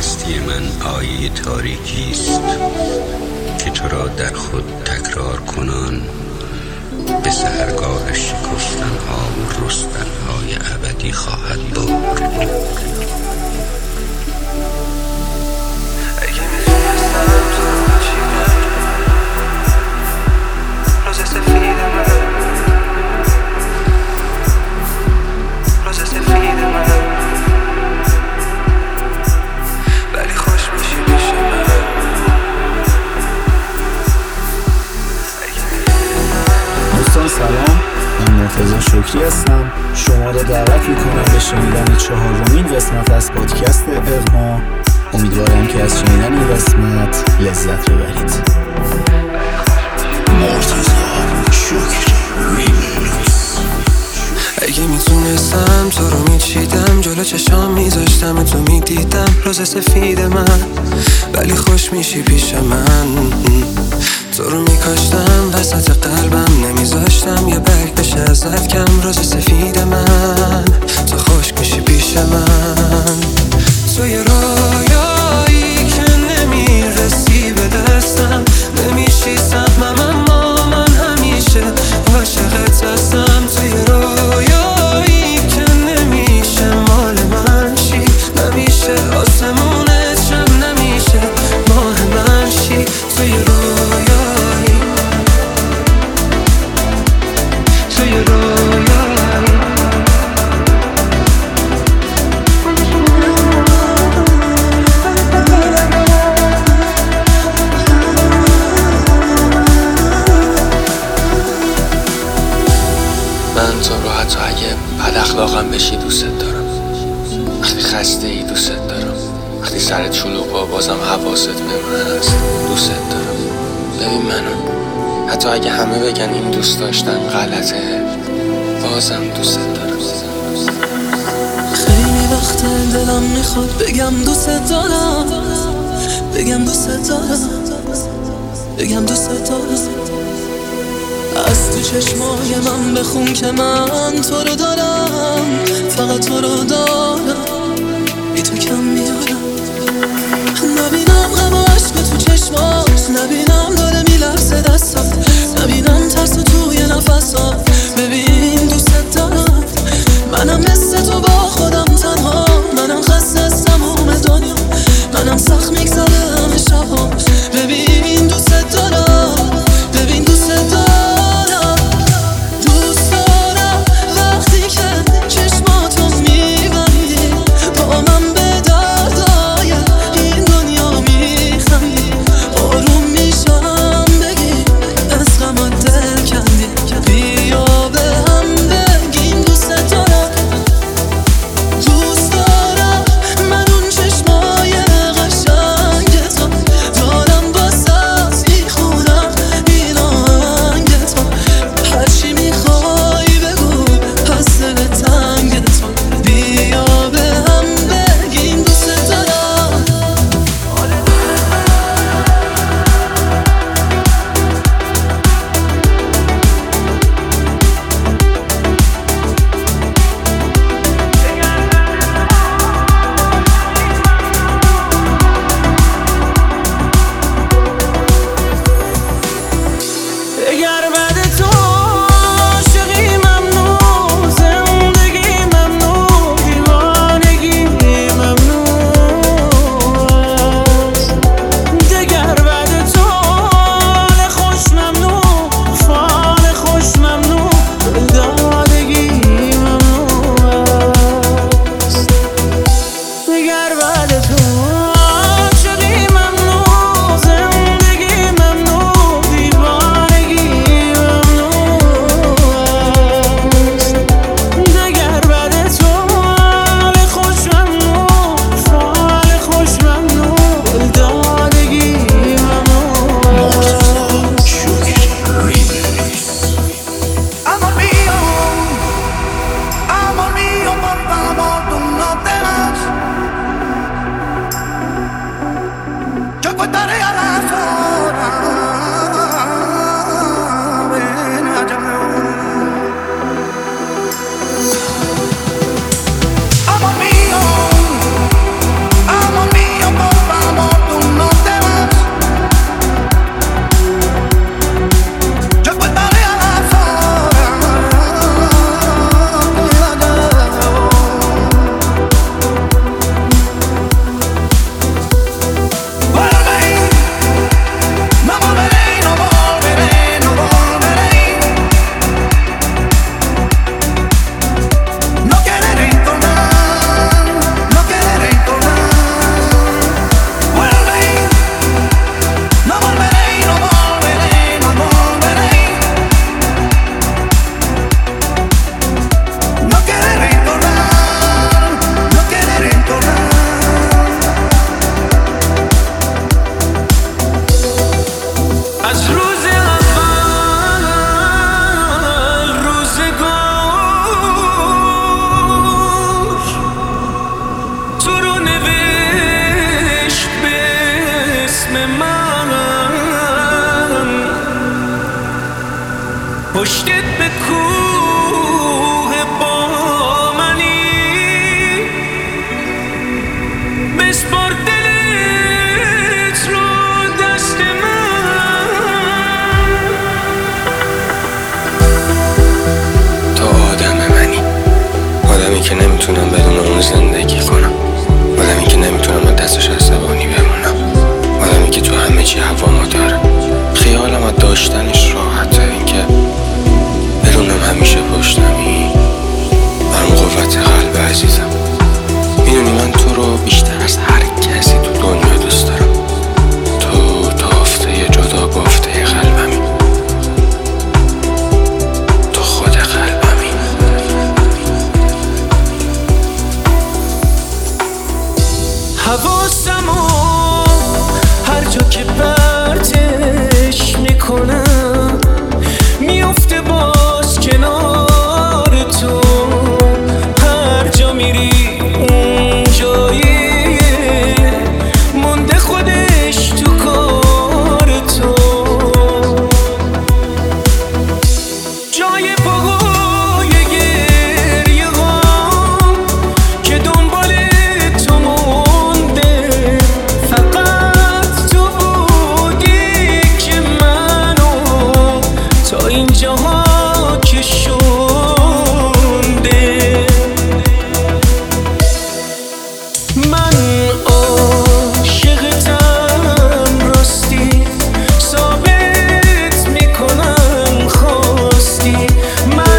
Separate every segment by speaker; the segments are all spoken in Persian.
Speaker 1: هستی من آیه تاریکی است که تو را در خود تکرار کنان به سحرگاه شکفتن‌ها و رستن‌های ابدی خواهد برد.
Speaker 2: سلام، من مرتضی شکری هستم. شما را دعوت میکنم به شنیدن 4مین قسمت از پادکست اغما. امیدوارم که از شنیدن این قسمت لذت ببرید.
Speaker 3: مرتضی شکری ریمیکس. اگه میتونستم تو رو میچیدم، جلو چشام میذاشتم تو میدیدم روز سفید من، ولی خوش میشی پیش من. تو رو میکاشتم وسط قلبم، نمیذاشتم یه برگ بشه ازت کم. روز سفید من، تو خوش میشی پیش من. تو یه رویایی که نمیرسی به دستم، نمیشی سهمم اما من همیشه عاشقت هستم. تو یه رویایی که نمیشه مال من شی، نمیشه آسمونت شب، نمیشه ماه من شی. تو یه رویایی، تو یه رویایی. من تو رو حتی اگه بد اخلاقم بشی دوست دارم، وقتی خسته ای دوست دارم، وقتی سرت شلوغه بازم حواست به من هست دوست دارم. ببین منو، حتی اگه همه بگن این دوست داشتن غلطه، بازم دوست دارم. خیلی وقت دلم میخواد بگم دوست دارم، بگم دوست دارم، بگم دوست دارم. از تو چشمای من بخون که من تو رو دارم، فقط تو رو دارم، بی تو کم میارم. نبینم غم و عشق تو چشمات، نبینم داره میلرزه دستات، نبینم ترس توی نفسات. ببین دوست دارم، منم مثل تو با خودم تنها، منم خسته از تموم دنیا، منم سخت میگذره همه شبام. ببین دوست دارم، ببین دوست دارم.
Speaker 4: بیا به هم
Speaker 3: که نمیتونم بدون اون زندگی کنم، آدمی که نمیتونم با دستش عصبانی بمونم، آدمی که تو همه چی هوامو داره. خیالم از داشتنش راحته، اینکه بدونم همیشه پشتمی برام قوت قلب عزیزم. میدونی من تو رو بیشتر از هر کسی تو دنیا دوست دارم. تو تافته جدا بافته قلبمی، تو خود قلبمی.
Speaker 4: حواسمو هر جا که پرتش میکنم میفته باز کنار تو. هر جا میری اون جایی مونده خودش تو کار تو. جای پاهای گریه هام که دنبال تو مونده، فقط تو بودی که منو تا اینجاها کشونده. من عاشقتم راستی، ثابت میکنم خواستی. من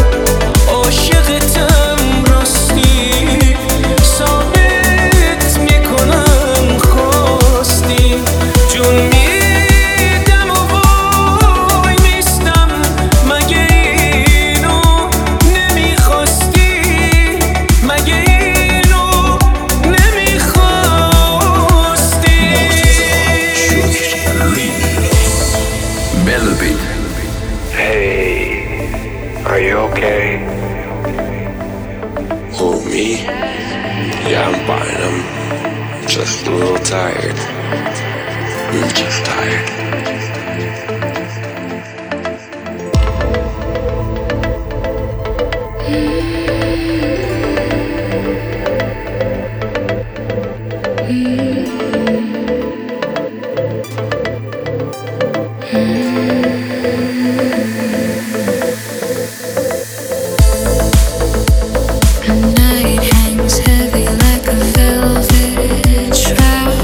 Speaker 4: عاشقتم راستی، ثابت میکنم خواستی. جون میدم و وای میستم، مگه اینو نمیخواستی؟ مگه اینو نمیخواستی؟
Speaker 1: Melody.
Speaker 3: Hey, are you okay?
Speaker 1: Who, me? Yeah, I'm fine. I'm just a little tired. I'm just tired.
Speaker 5: The night hangs heavy like a velvet shroud.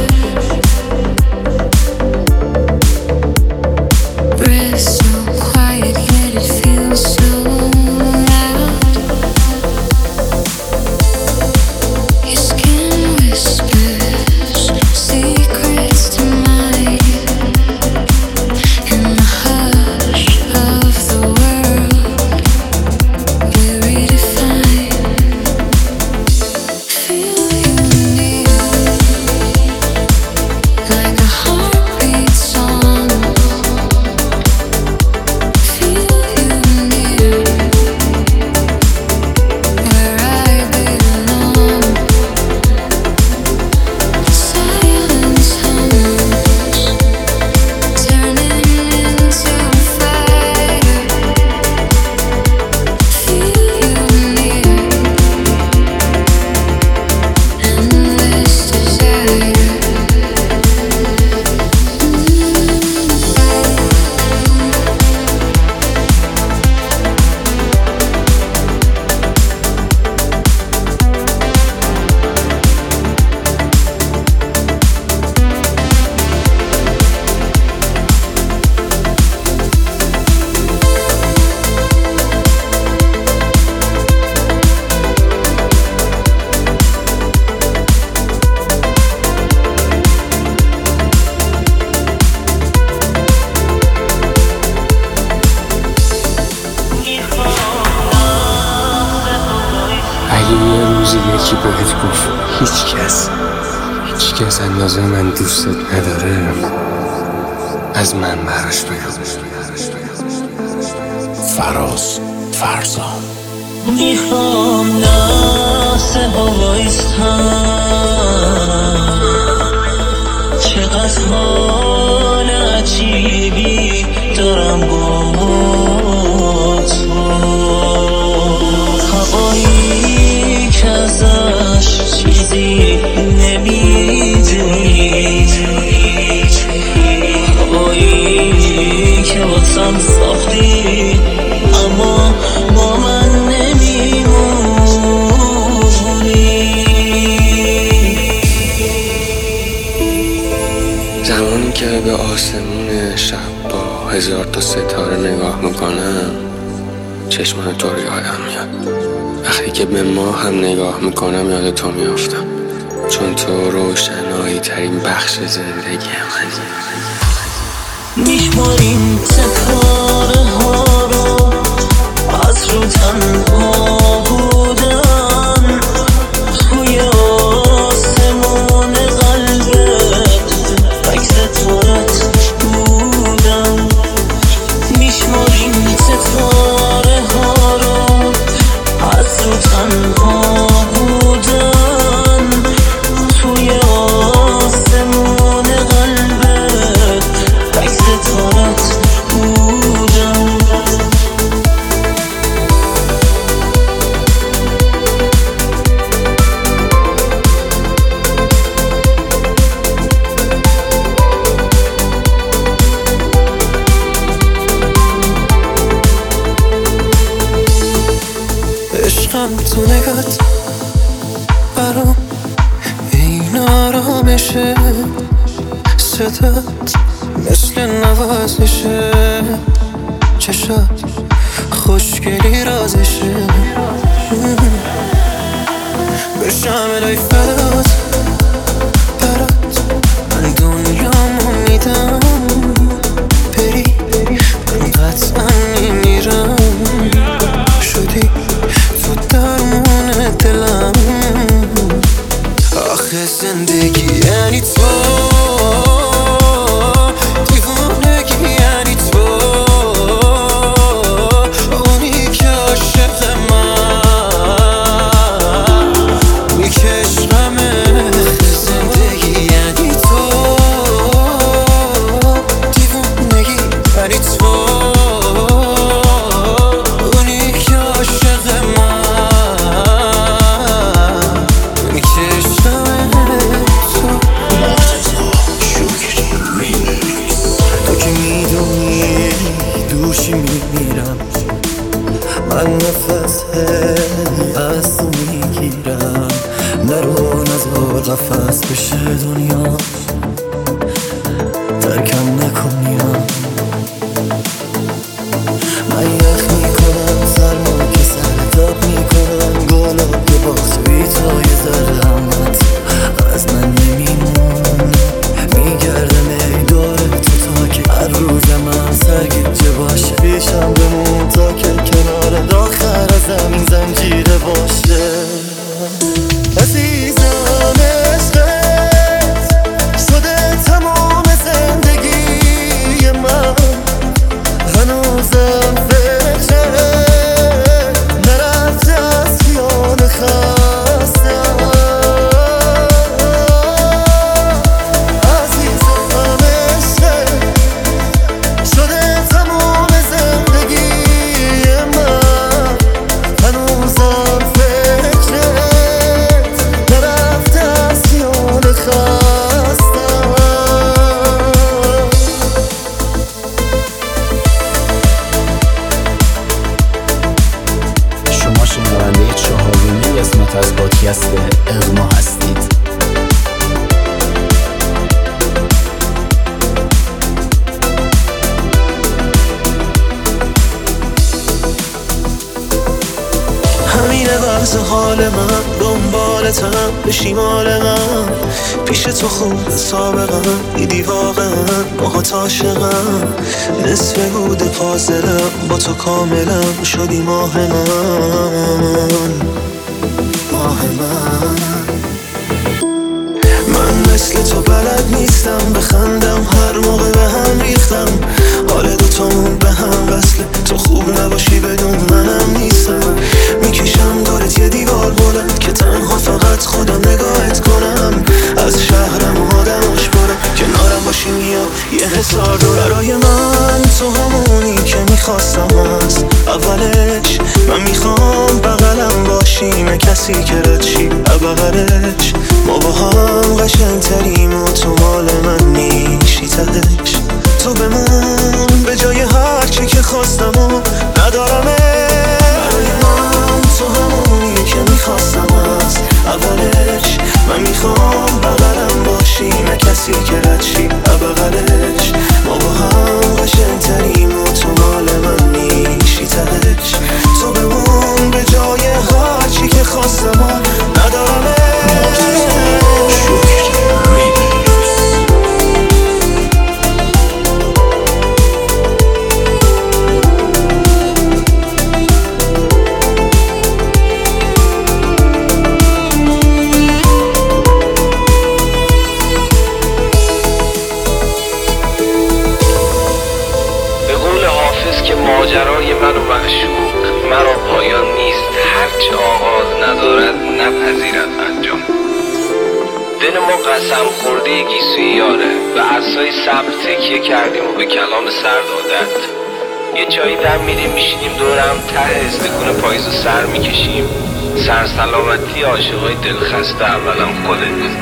Speaker 5: Breath so quiet yet it feels so loud. Your skin whispers secrets to mine. In the hush of the world we're redefined. Feel you near, like a heartbeat song. Feel you near, where I belong. Silence hums, turning into fire. Feel you near, endless desire.
Speaker 3: اگه یه روزی یکی بهت گفت هیچ کس اندازه من دوستت نداره، از من براش بگو.
Speaker 2: فراز فرزان.
Speaker 4: میخوام لحظه ها وایستم، چقدر حال عجیبی دارم با تو. هوایی که ازش چیزی نمیدونی، هوایی که واسم ساختی اما با من نمیمونی.
Speaker 3: چشمان تو رو یادم میاد. وقتی که به ما هم نگاه میکنم یاد تو میافتم، چون تو روشنایی ترین بخش زندگی منی.
Speaker 4: میشماریم ستاره ها رو از رو تنها بودن توی آسمون قلبت عکس تورت بودن. میشماریم ستاره ها رو از رو تنها بودن توی آسمون قلبت عکس تورت بودن.
Speaker 3: عشقم تو نگات برام این آرامشه، صدات مثل نوازشه، چشات خوشگلی رازشه. بشم الهی فدات برات من دنیامو میدم، بری من قطعا میمیرم. شدی تو درمون دلم، آخه زندگی یعنی تو، دیوونگی یعنی تو، اونی که عاشق من، اونی که عشقمه. آخه زندگی یعنی تو، دیوونگی یعنی تو، اونی که عاشق من، اونی که عشقمه. تو که میدونی دوشی میمیرم، من نفس از تو میگیرم. نرو نزار قفص بشه دنیا، ترکم نکنیم. من یخ میکنم سرما که سرتاب میکنم، گلاب که باخت بی تو یه ذره همت از من نمیمون. میگردم ای دور تو تا که هر روزم هم سرگیجه باشه، پیشم بمون تا که کنار آخر زمین زنجیره باشه. عزیزم عشقت شده تمام زندگی من، هنوزم فکرت نرفته از خیال خستم. عزیزم عشقت شده تمام زندگی من، هنوزم فکرت نرفته از خیال خستم.
Speaker 2: شما شنونده 4مین قسمت از پادکست اغما هستید.
Speaker 3: همینه وضع حال من، دنبالتم به شمال من، پیش تو خوب سابقم، دیدی واقعا باهات عاشقم. نصف بود پازلم با تو کاملم، شدی ماه من، ماه من مثل تو بلد نیستم بخندم، هر موقع به هم ریختم. حال دوتامون به هم وصله، تو خوب نباشی بدون منم نیستم. میکشم دورت یه دیوار بلند که تنها فقط خودم نگاهت کنم. از شهرم آدماش برم، کنارم باشی میام یه حسار دور. برای من تو همونی که میخواستم، از اولش من میخوام بغلم
Speaker 6: نپذیرد انجام. دل ما قسم خورده گیسوی یاره، به عصای صبر تکیه کردیم و به کلام سرد عادت. یه جایی دم میریم میشینیم دورم ته استکون پاییزو سر میکشیم. سرسلامتی عاشقای دلخسته اولم خودت.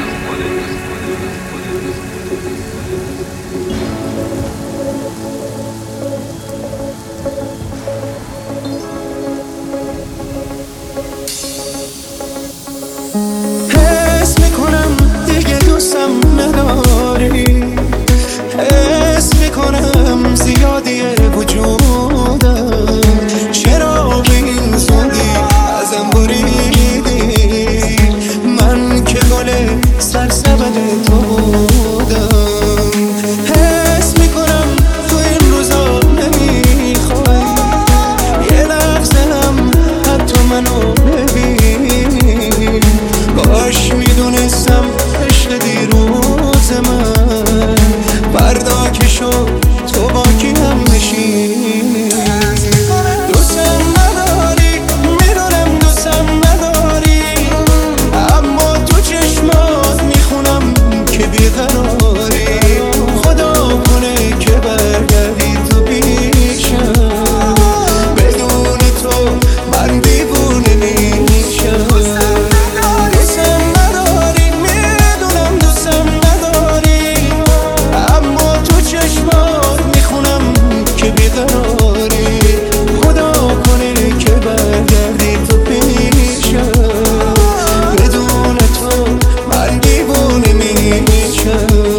Speaker 3: حس میکنم دیگه دوستم نداری، حس میکنم زیادیه وجودم. چرا به این زودی ازم بریدی؟ من که گل سرسبد تو بودم. حس میکنم تو این روزا نمیخوای یه لحظه هم حتی منو ببینی. کاش میدونستم عشق دیروز من فردا که شد تو با کی هم بشینی. دوستم نداری، میدونم دوستم نداری، اما تو چشمات میخونم که بیقراری. خدا کنه که برگردی تو پیشم، بدون تو من دیوونه میشم. دوستم نداری، میدونم دوستم نداری، اما تو چشمات میخونم که بیقراری. خدا کنه که برگردی تو پیشم، بدون تو من دیوونه میشم.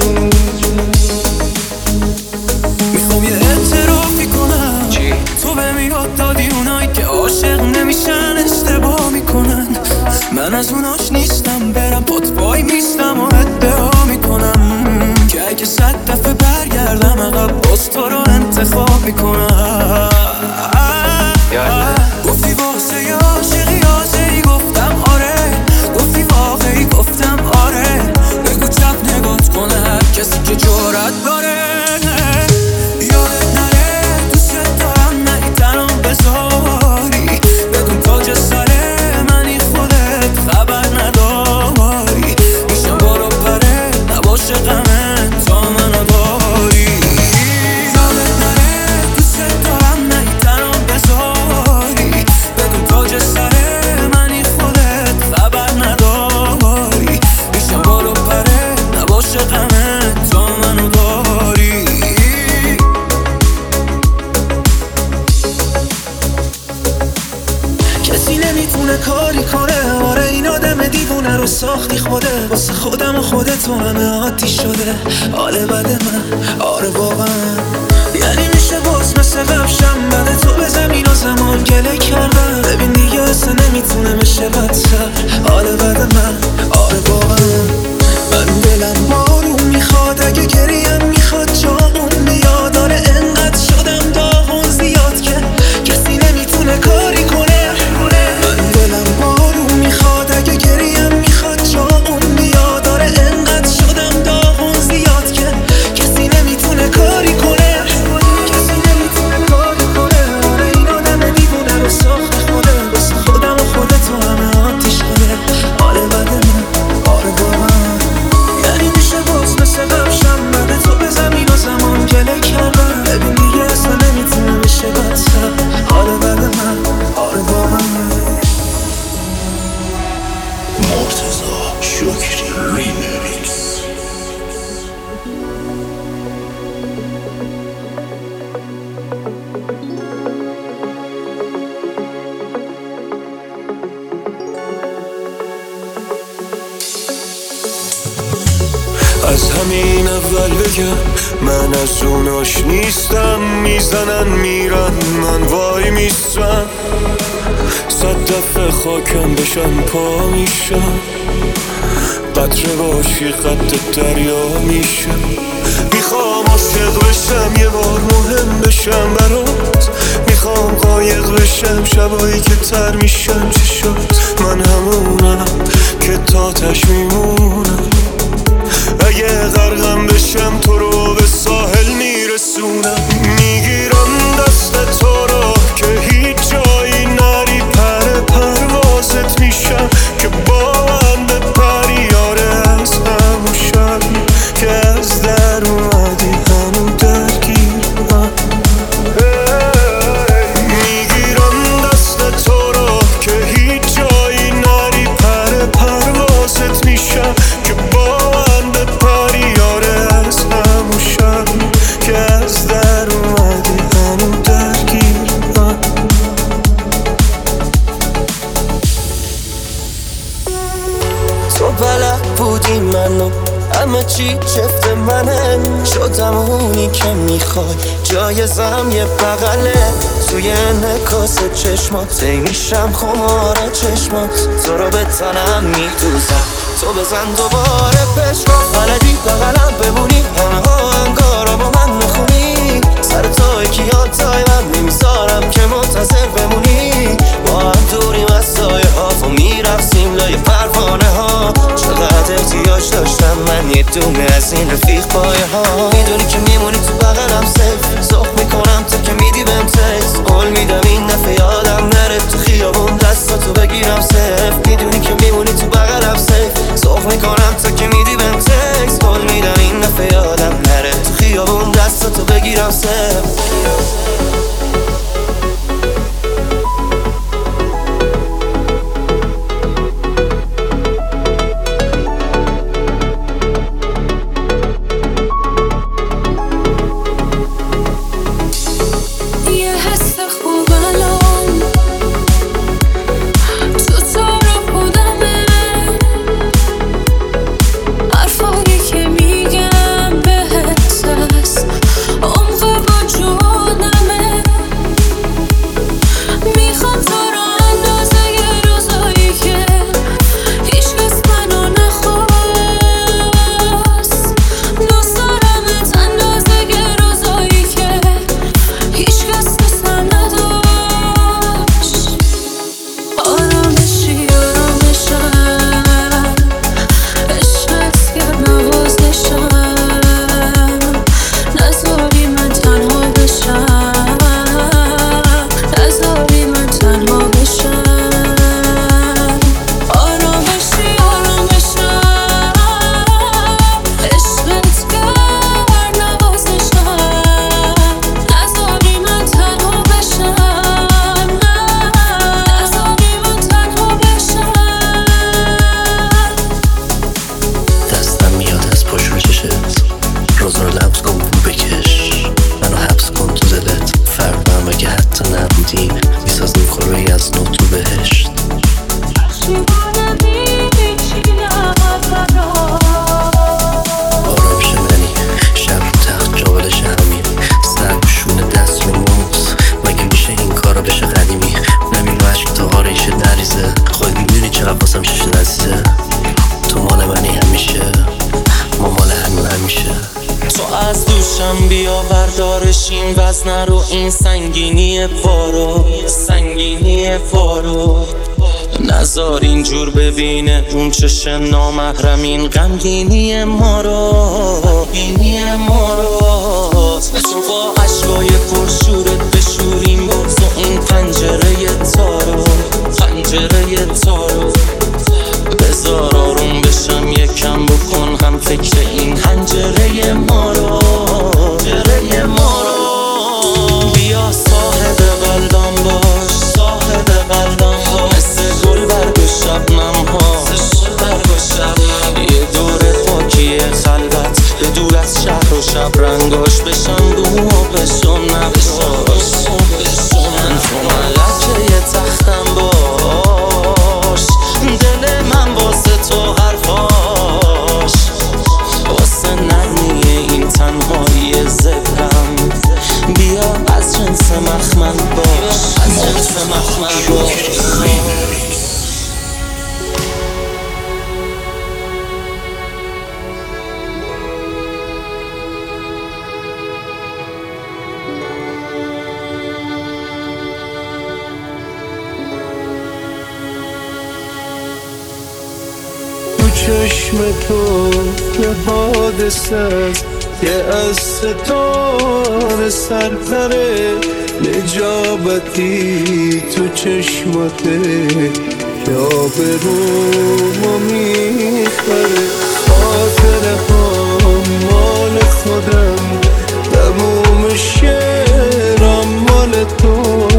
Speaker 3: میخوام یه اعترافی کنم، تو به میاد دادی اونایی که عاشق نمیشن اشتباه میکنن. من از اوناش نیستم، برم پات وای میستم و ادعا میکنم که اگه 100 دفعه برگردم عقب باز تو رو انتخاب میکنم. گفتی واسه یه عاشقی حاضری، گفتم آره. گفتی واقعی، گفتم آره. بگو چپ نگات کنه هر کسی که جرأت داره. یادت نره دوست دارم، نه تنم بذاری. بدون تاج سر منی خودت خبر نداری. میشم بالا پره نباشه غمه تا منو داری. یادت نره دوست دارم، نه تنم بذاری. بدون تاج سر منی خودت خبر نداری. میشم بالا پره نباشه غمه تا منو داری. کسی نمیتونه کاری کنه، آره این آدم دیوونه رو ساختی خوده. واسه خودم و خودت تو همه عادی شده حال بد من، آره واقعا. یعنی میشه باز مثل قبشم بعد تو به زمین و زمان گله کردم. ببین دیگه اصلا نمیتونه بشه بدتر حال بد من، آره واقعا. من دلم بارون میخواد، اگه گریم میخواد جامون بیاد. آره انقدر شدم داغون زیاد که کسی نمیتونه کاری کنه. من دلم بارون میخواد، اگه گریم میخواد جامون بیاد. آره انقدر شدم داغون زیاد که کسی نمیتونه کاری کنه. کسی نمیتونه کاری کنه. آره این آدم دیوونه رو ساخت خوده. واسه خودم و خودت تو همه آتیش کنه حال بد من، آره واقعا. یعنی میشه باز مثل قبشم بعد تو به زمین و زمان گله کردم. ببین دیگه اصلا نمیتونه بشه بدتر حال بد من، آره واقعا.
Speaker 2: مرتضی شکری ریمیکس.
Speaker 3: از همین اول بگم من از اوناش نیستم. میزنن میرن من وای میستم. 100 دفعه خاکم بشن پا میشم. قطره باشی قد دریا میشم. میخوام عاشق بشم یه بار مهم بشم برات. میخوام قایق بشم شبایی که تر میشم چشات. من همونم که تاتش میمونم. اگه غرقم بشم تو رو به ساحل میرسونم. میگیرم دست تو رو که هیچ جایی نری. پر پروازت میشم نداری منو، همه چی جفت منه، شدم اونی که میخوای، جایزم یه بغله توی انعکاس چشمات، میشم خمار چشمات، تو رو به تنم میدوزم، تو بزن دوباره پشمات، بلدی بغلم بمونی، همه آهنگارا با من میخونی، سر توی کیاتای من نمیذارم که منتظر بمونی، با هم دوریم از سایه ها و میرفتیم لای پروانه ها، چقدر احتیاج داشتم من یه دونه از این رفیق پایه ها، میدونی که میمونی تو بغلم سیف، سخ میکنم تا که میدی بهم تکست، قول میدم این دفعه یادم نره تو خیابون دستاتو بگیرم سیف، میدونی که میمونی تو بغلم سیف، سخ میکنم تا که میدی بهم تکست، قول میدم این دفعه یادم نره تو خیابون دستاتو بگیرم سیف.
Speaker 4: این وزن رو، این سنگینی پارو، سنگینی پارو، نذار اینجور ببینه اون چش نامحرم، این غمگینی ما رو، بینی ما رو، تو با عشقای پرشورت بشوریم باز و این پنجره تارو، پنجره تارو، بذار آروم بشم یکم بکن هم فکر این حنجره ما رو، حنجره ما رو، بیا صاحب قلبم باش، صاحب قلبم باش، مثل گل برگ و شبنم ها، یه دور خاکی خلوت به دور از شهر و شب رنگاش، بشم بوم و بشم نقشاش، من تو ملکه یه تختم باش، دل من واسه تو حرفاش، واسه نرمی این تنهایی زبرم، بیا از جنس مخمل باش، از جنس مخمل باش.
Speaker 7: چشم تو به حادثه است که از ستاره سرتره، نجابتی تو چشمته که آبرومو میخره، خاطره ها مال خودم، تموم شعرم مال تو،